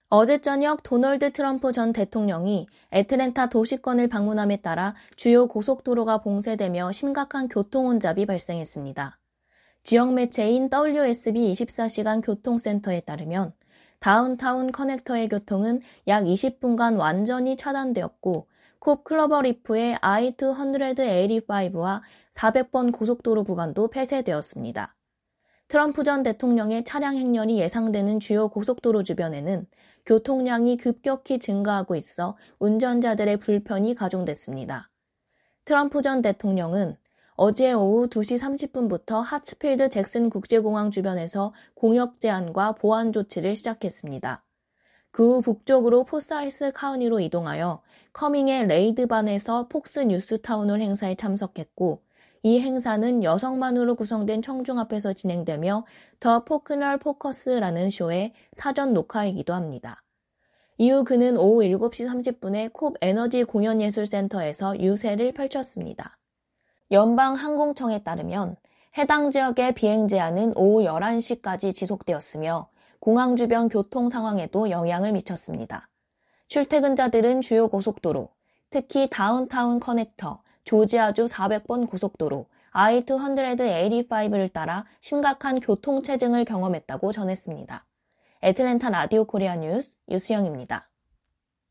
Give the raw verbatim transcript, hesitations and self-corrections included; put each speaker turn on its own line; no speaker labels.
어제 저녁 도널드 트럼프 전 대통령이 애틀랜타 도시권을 방문함에 따라 주요 고속도로가 봉쇄되며 심각한 교통혼잡이 발생했습니다. 지역 매체인 더블유에스비 이십사 시간 교통센터에 따르면 다운타운 커넥터의 교통은 약 이십 분간 완전히 차단되었고 콥 클로버 리프의 아이 이백팔십오와 사백 번 고속도로 구간도 폐쇄되었습니다. 트럼프 전 대통령의 차량 행렬이 예상되는 주요 고속도로 주변에는 교통량이 급격히 증가하고 있어 운전자들의 불편이 가중됐습니다. 트럼프 전 대통령은 어제 오후 두 시 삼십 분부터 하츠필드 잭슨 국제공항 주변에서 공역 제한과 보안 조치를 시작했습니다. 그 후 북쪽으로 포사이스 카운티로 이동하여 커밍의 레이드반에서 폭스 뉴스타운홀 행사에 참석했고 이 행사는 여성만으로 구성된 청중 앞에서 진행되며 더 포크널 포커스라는 쇼의 사전 녹화이기도 합니다. 이후 그는 오후 일곱 시 삼십 분에 콥 에너지 공연예술센터에서 유세를 펼쳤습니다. 연방항공청에 따르면 해당 지역의 비행 제한은 오후 열한 시까지 지속되었으며 공항 주변 교통 상황에도 영향을 미쳤습니다. 출퇴근자들은 주요 고속도로, 특히 다운타운 커넥터, 조지아주 사백 번 고속도로, 아이 이백팔십오를 따라 심각한 교통체증을 경험했다고 전했습니다. 애틀랜타 라디오 코리아 뉴스 유수영입니다.